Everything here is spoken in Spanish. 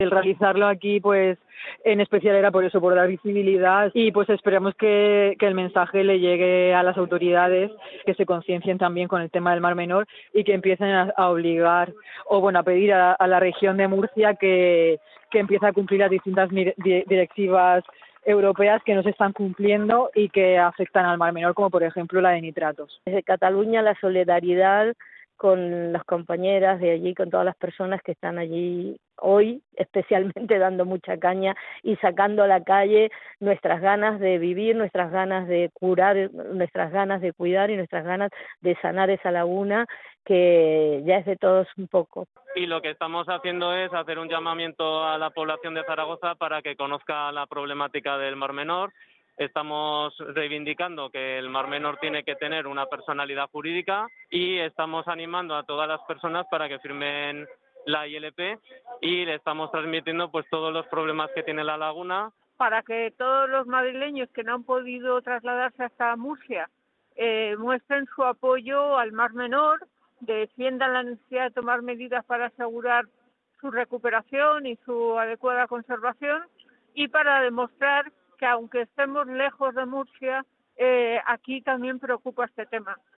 El realizarlo aquí, pues, en especial era por eso, por dar visibilidad y pues esperamos que el mensaje le llegue a las autoridades, que se conciencien también con el tema del Mar Menor y que empiecen a obligar o bueno, a pedir a la región de Murcia que empiece a cumplir las distintas directivas europeas que no se están cumpliendo y que afectan al Mar Menor, como por ejemplo la de nitratos. Desde Cataluña la solidaridad con las compañeras de allí, con todas las personas que están allí hoy, especialmente dando mucha caña y sacando a la calle nuestras ganas de vivir, nuestras ganas de curar, nuestras ganas de cuidar y nuestras ganas de sanar esa laguna que ya es de todos un poco. Y lo que estamos haciendo es hacer un llamamiento a la población de Zaragoza para que conozca la problemática del Mar Menor. Estamos reivindicando que el Mar Menor tiene que tener una personalidad jurídica y estamos animando a todas las personas para que firmen la ILP y le estamos transmitiendo pues todos los problemas que tiene la laguna. Para que todos los madrileños que no han podido trasladarse hasta Murcia muestren su apoyo al Mar Menor, defiendan la necesidad de tomar medidas para asegurar su recuperación y su adecuada conservación y para demostrar que aunque estemos lejos de Murcia, aquí también preocupa este tema.